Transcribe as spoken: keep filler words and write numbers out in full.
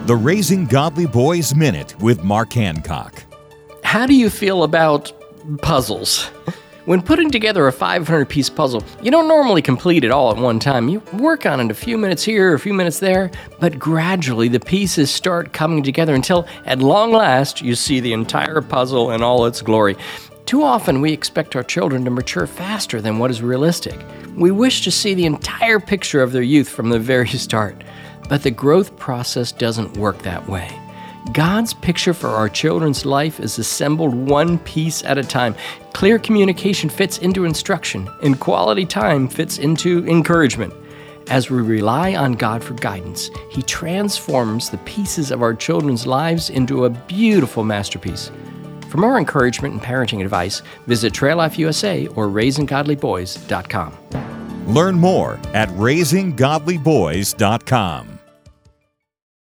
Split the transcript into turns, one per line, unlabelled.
The Raising Godly Boys Minute with Mark Hancock.
How do you feel about puzzles? When putting together a five hundred piece puzzle, you don't normally complete it all at one time. You work on it a few minutes here, a few minutes there, but gradually the pieces start coming together until, at long last, you see the entire puzzle in all its glory. Too often, we expect our children to mature faster than what is realistic. We wish to see the entire picture of their youth from the very start. But the growth process doesn't work that way. God's picture for our children's life is assembled one piece at a time. Clear communication fits into instruction, and quality time fits into encouragement. As we rely on God for guidance, He transforms the pieces of our children's lives into a beautiful masterpiece. For more encouragement and parenting advice, visit Trail Life U S A or raising godly boys dot com.
Learn more at raising godly boys dot com.